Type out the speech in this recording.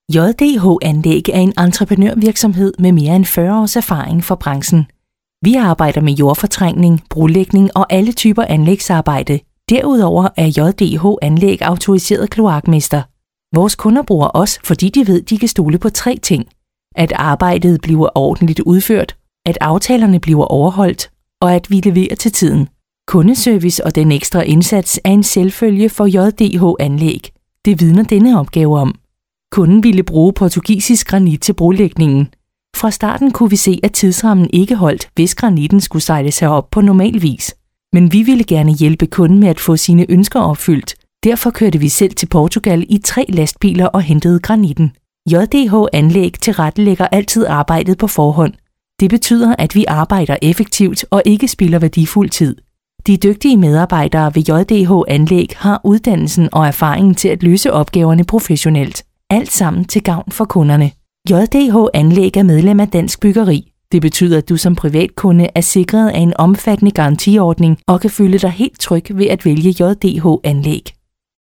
JDH Anlæg er en entreprenørvirksomhed med mere end 40 års erfaring fra branchen. Vi arbejder med jordfortrængning, brolægning og alle typer anlægsarbejde. Derudover er JDH Anlæg autoriseret kloakmester. Vores kunder bruger os, fordi de ved, de kan stole på 3 ting. At arbejdet bliver ordentligt udført, at aftalerne bliver overholdt, og at vi leverer til tiden. Kundeservice og den ekstra indsats er en selvfølge for JDH Anlæg. Det vidner denne opgave om. Kunden ville bruge portugisisk granit til brolægningen. Fra starten kunne vi se, at tidsrammen ikke holdt, hvis granitten skulle sejles herop på normal vis. Men vi ville gerne hjælpe kunden med at få sine ønsker opfyldt. Derfor kørte vi selv til Portugal i 3 lastbiler og hentede granitten. JDH Anlæg tilrettelægger altid arbejdet på forhånd. Det betyder, at vi arbejder effektivt og ikke spilder værdifuld tid. De dygtige medarbejdere ved JDH Anlæg har uddannelsen og erfaringen til at løse opgaverne professionelt. Alt sammen til gavn for kunderne. JDH Anlæg er medlem af Dansk Byggeri. Det betyder, at du som privatkunde er sikret af en omfattende garantiordning og kan føle dig helt tryg ved at vælge JDH Anlæg.